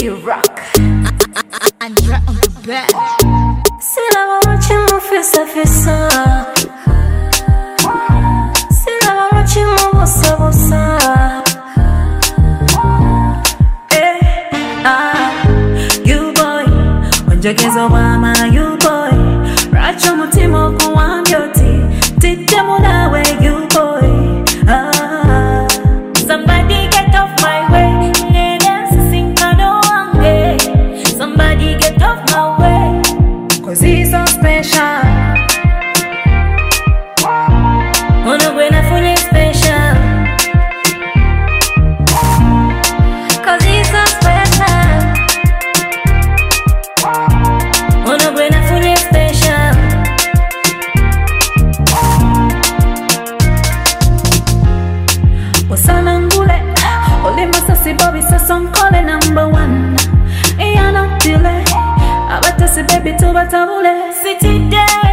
You rock. Andra on the bed. C'est la maman qui m'a fait ça, fait ça. C'est la maman qui m'a fait ça. You boy, wanjogeza mama, you boy. Racha mutima kuambioti, titemu nawe, you boy. Somebody get off my way. Somebody get off my way, 'cause he's so special. Wanna when I feel special, 'cause he's so special. Wanna when I feel special. Wasana ngule, ole masasi Bobby Sasson calling #1. Delay. I bet to see baby to batabule. City day.